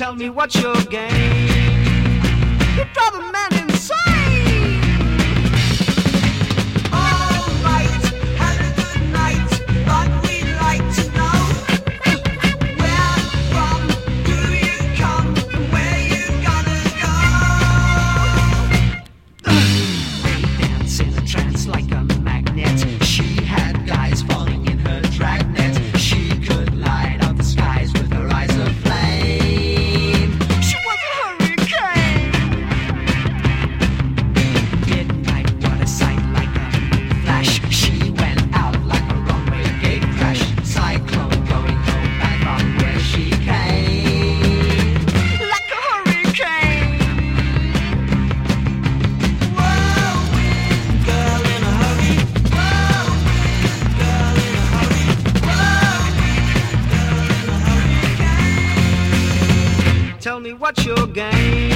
Tell me what's your game. You drive a man insane. All right, had a good night, but we'd like to know where from do you come, where you gonna go? We dance in a trance like a magnet. She had guys falling in her dragnet. She could light up the skies with her eyes of flame. She was a hurricane. Midnight, what a sight, like a flash. She went out like a runway gate crash. Cyclone going back from where she came. Like a hurricane. Whirlwind girl in a hurry. Whirlwind girl in a hurry. Whirlwind girl in a hurricane. Tell me what's your game.